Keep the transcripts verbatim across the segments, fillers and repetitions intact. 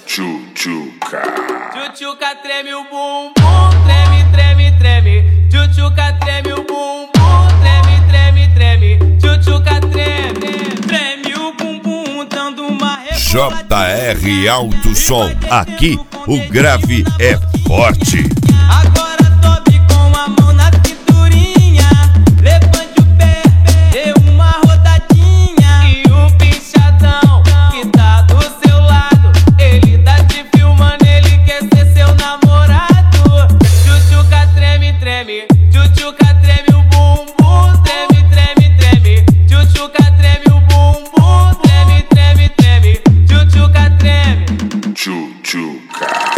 Tchutchuca. Tchutchuca treme o bumbum, treme, treme, treme. Tchutchuca treme o bumbum, treme, treme, treme. Tchutchuca treme, treme o bumbum, dando uma J R Alto Som, aqui o grave é forte. Agora sobe com a mão na cinturinha, levante o pé, dê uma rodadinha. E o pinchadão que tá do seu lado, ele tá te filmando, ele quer ser seu namorado. Tchutchuca treme, treme, tchutchuca treme o bumbum, treme, treme, treme. Tchutchuca treme o bumbum, treme, treme, treme. Tchutchuca treme. Tchutchuca.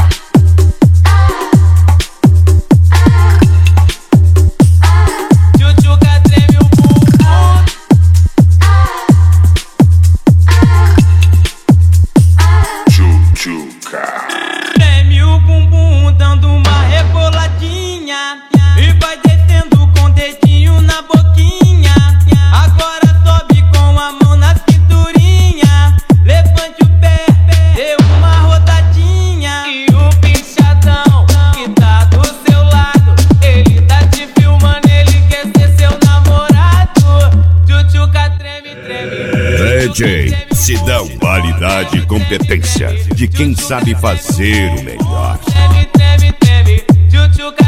Treme o bumbum dando uma reboladinha e vai descendo com o dedinho na boquinha. Agora sobe com a mão na cinturinha, levante o pé, dê uma rodadinha. E o pinchadão que tá do seu lado, ele tá te filmando, ele quer ser seu namorado. Tchutchuca treme, treme. D J Sidão, qualidade e competência de quem sabe fazer o melhor. Treme, treme, treme, tchutchuca.